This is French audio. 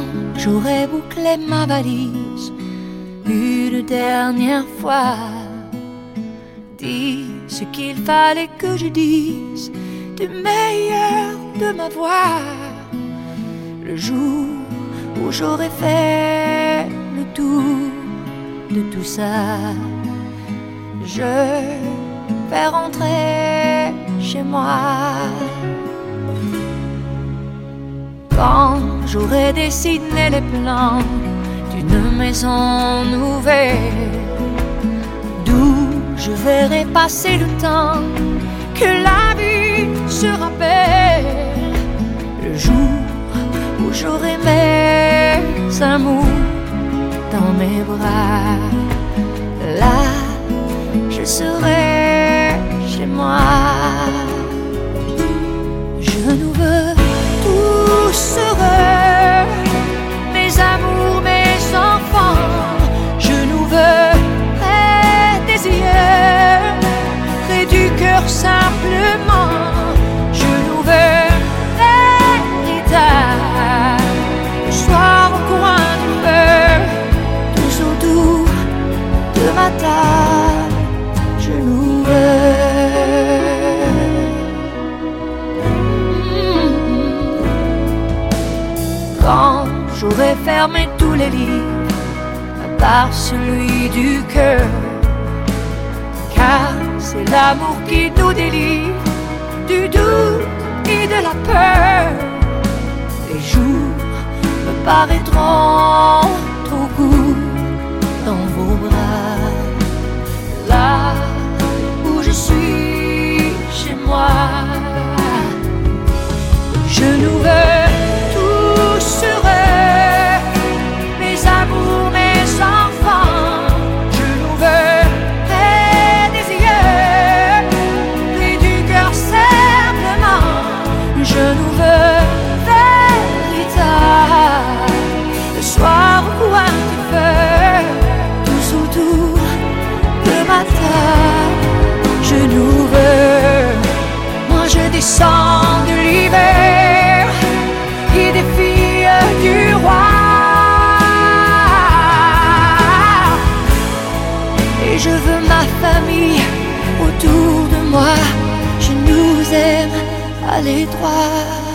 j'aurais bouclé ma valise une dernière fois, dis ce qu'il fallait que je dise du meilleur de ma voix. Le jour où j'aurais fait le tour de tout ça, je vais rentrer chez moi. Quand j'aurai dessiné les plans d'une maison nouvelle, d'où je verrai passer le temps, que la vie se rappelle. Le jour où j'aurai mes amours dans mes bras, là je serai chez moi. Je nous veux tous heureux, mes amours, mes enfants. Je nous veux près des yeux, près du cœur simplement. Je nous veux véritable, le soir au coin du feu, tous autour de ma table. Je nous veux. Quand j'aurai fermé tous les livres, à part celui du cœur, car c'est l'amour qui nous délivre du doute et de la peur. Les jours me paraîtront trop courts dans vos bras, là où je suis chez moi. Je nous veux tous heureux, mes amours, mes enfants. Je nous veux près des yeux, près du cœur simplement. Je nous veux véritable, le soir au coin du feu, tous autour de ma table. Je nous veux, moi je descends de l'hiver et des filles du roi, et je veux ma famille autour de moi. Je nous aime à l'étroit.